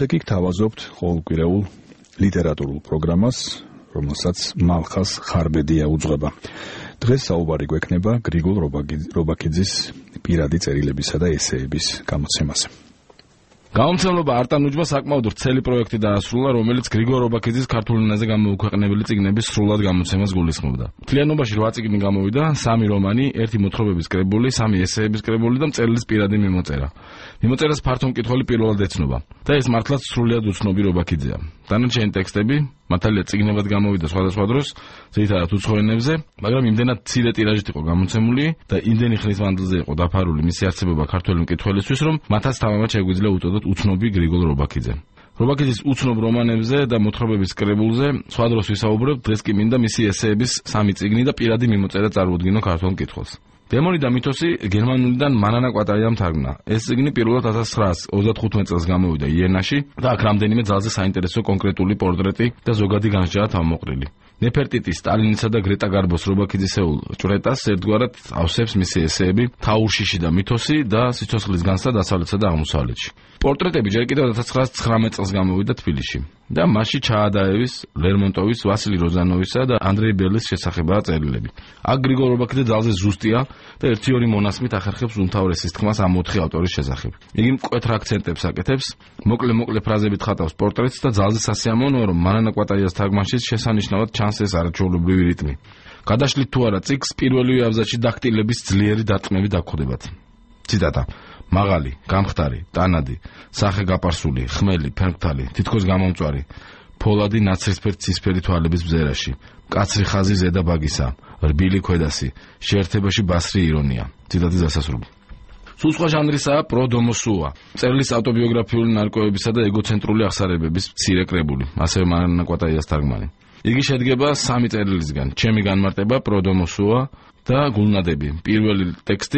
შემდეგ იქ თავაზობთ ყოველკვირეულ ლიტერატურულ პროგრამას, რომელსაც მალხას ხარბედია უძღვება. დღეს საუბარი გვექნება გრიგოლ რობაქიძის პირადი წერილებისა და ესეების გამოცემაზე. გამომცემლობა არტანუჯმა საკმაოდ ვრცელი პროექტი დაასრულა, რომელიც გრიგოლ რობაქიძის ქართულ ენაზე გამოუქვეყნებელი წიგნების სრულად გამოცემას გულისხმობდა. მთლიანობაში 8 წიგნი გამოვიდა, 3 რომანი, 1 მოთხრობების კრებული, 3 ესეების კრებული და მწერლის პირადი მიმოწერა. მიმოწერას ფართო მკითხველი პირველად ეცნობა და ეს მართლაც სრულიად უცნობი რობაქიძეა. დანარჩენი ტექსტები მართალია წიგნებად გამოვიდა სხვადასხვა დროს, ძირითადად უცხო ენებზე, მაგრამ იმდენად მცირე ტირაჟით იყო გამოცემული და იმდენი ხნის მანძილზე იყო დაფარული მისი არსებობა ქართველი მკითხველისთვის, რომ მათაც თავად შეგვიძლია უწოდოთ უცნობი გრიგოლ რობაქიძე. რობაქიძის უცნობ რომანებზე და მოთხრობების კრებულზე სხვა დროს ვისაუბრებთ, დღეს კი მინდა მისი ესეების 3 წიგნი და პირადი მიმოწერა წარუდგინო ქართულ მკითხველს. დემონი და მითოსი გერმანულიდან მანანა კვატაიამ თარგმნა. ეს წიგნი პირველად 1935 წელს გამოვიდა იენაში და აქ რამდენიმე ძალზე საინტერესო კონკრეტული პორტრეტი და ზოგადი განსჯაა თავმოყრილი. ნეფერტიტი, სტალინისა და გრეტა გარბოს რობაქიძისეულ ჭვრეტას ერთგვარად ავსებს მისი ესეები თაურშიში და მითოსი და სიცოცხლის განცდა დასავლეთსა და აღმოსავლეთში. პორტრეტები ჯერ კიდევ 1919 წელს გამოვიდა თბილისში და მასში ჩაადაევის, ლერმონტოვის, ვასილი როზანოვისა და ანდრეი ბელის შესახებაა წერილები. აქ გრიგოლ რობაქიძე ძალზე ზუსტია და 1-2 მონასმით ახერხებს უმთავრესის თქმას ამ 4 ავტორის შესახებ. იგი მკვეთრ აქცენტებს აკეთებს, მოკლე ფრაზებით ხატავს პორტრეტს და ძალზე სასიამოვნოა, რომ მანანა კვატაიას თარგმანში შესანიშნავად ჩანს ეს არაჩვეულებრივი რიტმი. გადაშლით თუ არა წიგნს პირველივე აბზაცში დაქტილების ძლიერი დარტყმები დაგხვდებათ. ციტატა: მაღალი, გამხდარი, ტანადი, სახე გაპარსული, ხმელი, ფერმკთალი, თითქოს გამომწვარი, ფოლადი ნაცრისფერ ცისფერი თვალების ბზერაში, მკაცრი ხაზი ზედა ბაგისა, რბილი ქვედასი, შეერთებაში ბასრი ირონია. ციტატის დასასრული. სულ სხვა ჟანრისაა პროდომოსუა, მწერლის ავტობიოგრაფიული ნარკვევებისა და ეგოცენტრული აღსარებების მცირე კრებული, ასევე მანანა კვატაიას თარგმანი. იგი შედგება 3 წერილისგან: ჩემი განმარტება, პროდომოსუა და გულნადები. პირველი ტექსტი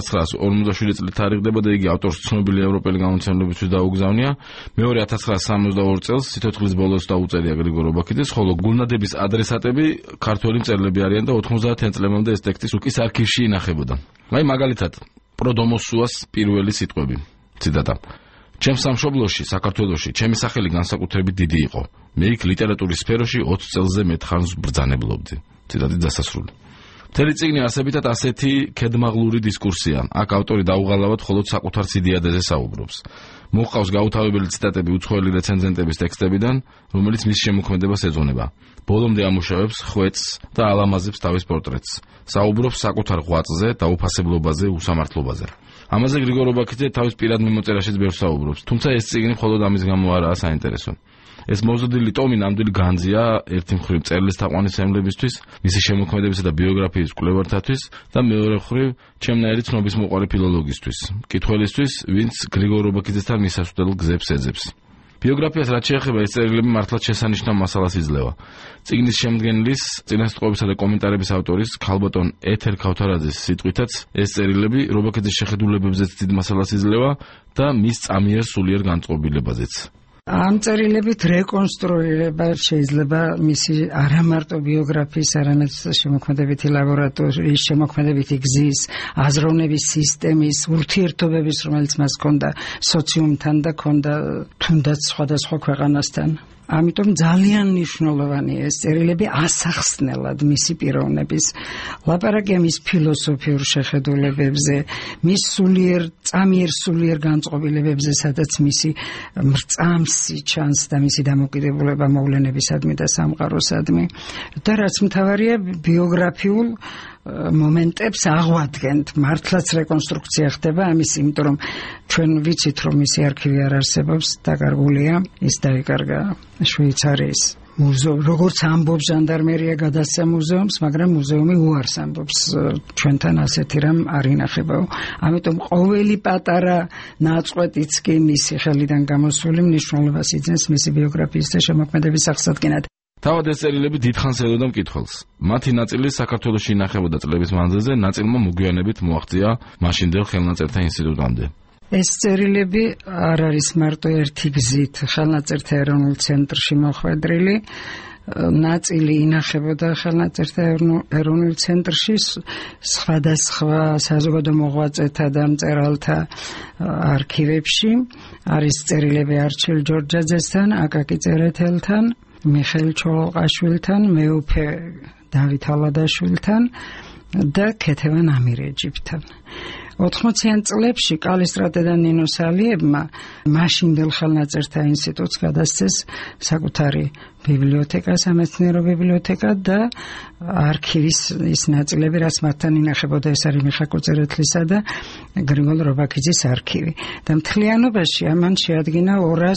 1947 წლით თარიღდება და იგი ავტორს ცნობილი ევროპელი გამოცემლებისთვის დაუგზავნია. მეორე 1962 წელს სიცოცხლის ბოლოს დაუწერია გრიგოლ რობაქიძეს, ხოლო გულნადების ადრესატები ქართველი მწერლები არიან და 90-იან წლებამდე ეს ტექსტი სუკის არქივში ინახებოდა. აი მაგალითად, პროდომოსუას პირველი სიტყვები. ციტატა: ჩემს სამშობლოში, საქართველოში, ჩემი სახელი განსაკუთრებით დიდი იყო. მე იქ ლიტერატურის სფეროში 20 წელზე მეტ ხანს ბრძანებლობდი. ციტატის დასასრული. მთელი წიგნი არსებითად ასეთი ქედმაღლური დისკურსია. აქ ავტორი დაუღალავად მხოლოდ საკუთარ სიდიადეზე საუბრობს. მოჰყავს გაუთავებელი ციტატები უცხოელი რეცენზენტების ტექსტებიდან, რომელიც მის შემოქმედებას ეძღვნება. ბოლომდე ამუშავებს ხვეწს და ალამაზებს თავის პორტრეტს. საუბრობს საკუთარ ღვაწლზე, დაუფასებლობაზე, უსამართლობაზე. ამაზე გრიგოლ რობაქიძე თავის პირად მიმოწერაშიც ბევრს საუბრობს, თუმცა ეს წიგნი მხოლოდ ამის გამო არაა საინტერესო. ეს მოზრდილი ტომი ნამდვილი განძია ერთი მხრივ მწერლის თაყვანისმცემლებისთვის, მისი შემოქმედებისა და ბიოგრაფიის კვლევართათვის და მეორე მხრივ ჩემნაირი ცნობისმოყვარე ფილოლოგისთვის, მკითხველისთვის, ვინც გრიგოლ რობაქიძესთან მისასვლელ გზებს ეძებს. ბიოგრაფიას რაც შეეხება, ეს წერილები მართლაც შესანიშნავ მასალას იძლევა. წიგნის შემდგენლის, წინასწრებისა და კომენტარების ავტორის ქალბატონ ეთერ ქავთარაძის სიტყვითაც ეს წერილები რობაქიძის შეხედულებებზეც დიდ მასალას იძლევა და მის წამიერ სულიერ განწყობილებაზეც. ამ წერილებით რეკონსტრუირება შეიძლება მისი არამარტო ბიოგრაფიის, არამედ შემოქმედებითი ლაბორატორიის, შემოქმედებითი გზის, აზროვნების სისტემის, ურთიერთობების, რომელიც მას ჰქონდა სოციუმთან და ჰქონდა თუნდაც სხვადასხვა ქვეყანასთან. ამიტომ ძალიან მნიშვნელოვანია ეს წერილები ასახსნელად მისი პიროვნების, ლაპარაკია მის ფილოსოფიურ შეხედულებებზე, მის წამიერ სულიერ განწყობილებებზე, სადაც მისი მრწამსი ჩანს და მისი დამოკიდებულება მოვლენებისადმი და სამყაროსადმი. და რაც მთავარია, ბიოგრაფიულ მომენტებს აღვადგენთ, მართლაც რეკონსტრუქცია ხდება ამის, იმიტომ რომ ჩვენ ვიცით, რომ მისი არქივი არ არსებობს, დაკარგულია, ის დაიკარგა შვეიცარიის მუზეუმ, როგორც ამბობს ჟანდარმერია გადასცა მუზეუმს, მაგრამ მუზეუმი უარს ამბობს ჩვენთან ასეთი რამ არ ინახებაო. ამიტომ ყოველი პატარა ნაწყვეტიც კი მისი ხელიდან გამოსული მნიშვნელობას იძენს მისი ბიოგრაფიის და შემოქმედების აღსადგენად. თავად ეს წერილები დიდხანს ელოდა მკითხველს. მათი ნაწილი საქართველოში ინახებოდა წლების მანძილზე, ნაწილმა მოგვიანებით მოაღწია მაშინდელ ხელნაწერთა ინსტიტუტამდე. ეს წერილები არ არის მარტო ერთი გზით ხელნაწერთა ეროვნულ ცენტრში მოხვედრილი, ნაწილი ინახებოდა ხელნაწერთა ეროვნულ ცენტრში სხვადასხვა საზოგადო მოღვაწეთა და მწერალთა არქივებში. არის წერილები არჩილ ჯორჯაძესთან, აკაკი წერეთელთან, მიხეილ ჩოლოყაშვილთან, მეუფე დავით ალადაშვილთან და ქეთევან ამირეჯიბთან. 80-იან წლებში კალისტრატე და ნინო სალიებმა მაშინდელ ხელნაწერთა ინსტიტუტს გადასცეს საკუთარი ბიბლიოთეკა, სამეცნიერო ბიბლიოთეკა და არქივის ის ნაწილები, რაც მათთან ინახებოდა, ეს არის მიხაკო წერეთლისა და გრიგოლ რობაქიძის არქივი. და მთლიანობაში ამან შეადგინა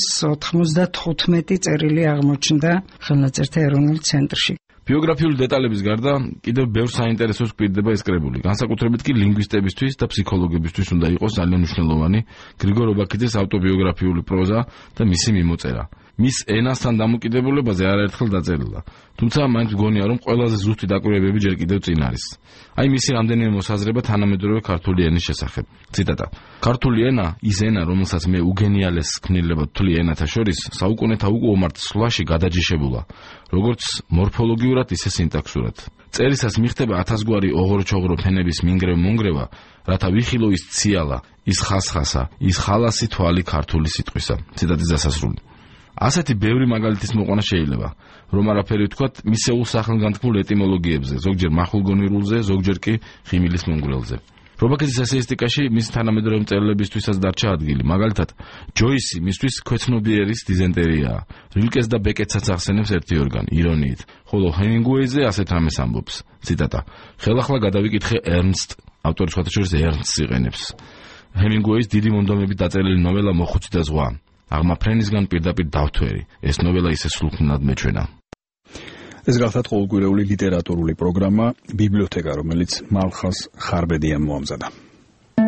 295 წერილი აღმოჩნდა ხელნაწერთა ეროვნულ ცენტრში. ბიოგრაფიული დეტალების გარდა კიდევ ბევრ საინტერესოს გვპირდება ეს კრებული. განსაკუთრებით კი ლინგვისტებისთვის და ფსიქოლოგებისთვის უნდა იყოს ძალიან მნიშვნელოვანი გრიგოლ რობაქიძის ავტობიოგრაფიული პროზა და მისი მიმოწერა. მის ენასთან დამოკიდებულებაზე არაერთხელ დაწერილა. თუმცა მაინც მგონია, რომ ყველაზე ზუსტი დაკვირვებები ჯერ კიდევ წინ არის. აი მისი რამდენიმე მოსაზრება თანამედროვე ქართული ენის შესახებ. ციტატა: ქართული ენა ის ენა, რომელსაც მე უგენიალეს ქმნილებად ვთვლი ენათა შორის, საუკუნეთა უკუომართ სვლაში გადაჯიშებულა, როგორც მორფოლოგიურად, ისე სინტაქსურად. წერისას მიხდება 1000 გვარი ოღორჩოღრო ფენების მინგრევ-მონგრევა, რათა ვიხილო ის ციალა, ის ხასხასა, ის ხალასი თვალი ქართული სიტყვისა. ციტატის დასასრული. ასეთი ბევრი მაგალითის მოყვანა შეიძლება, რომ არაფერი ვთქვათ მისეულ სახელგანთქმულ ეტიმოლოგიებზე, ზოგჯერ მახვილგონირულზე, ზოგჯერ კი ხიმილის მონგრელზე. რობაქიძის ესეისტიკაში მის თანამედროვე მწერლებისთვისაც დარჩა ადგილი. მაგალითად, ჯოისი მისთვის ქვეცნობიერის დიზენტერიაა. rilkes და ბეკეტსაც ახსენებს ერთი ორგანი, ირონიით, ხოლო ჰემინგუეიზე ასეთ რამეს ამბობს. ციტატა: ხელახლა გადავიკითხე ერნსტ, ავტორი სხვათა შორის ერნსტს იყენებს. ჰემინგუეის დიდი მონდომებით დაწერილი ნოველა მოხუცი და ზღვა. აღმა ფრენისგან პირდაპირ დავთვერი. ეს ნოველა ისე სულხნად მეჩვენა. ეს გახლავთ ყოველკვირეული ლიტერატურული პროგრამა ბიბლიოთეკა, რომელიც მალხაზ ხარბედიამ მოამზადა.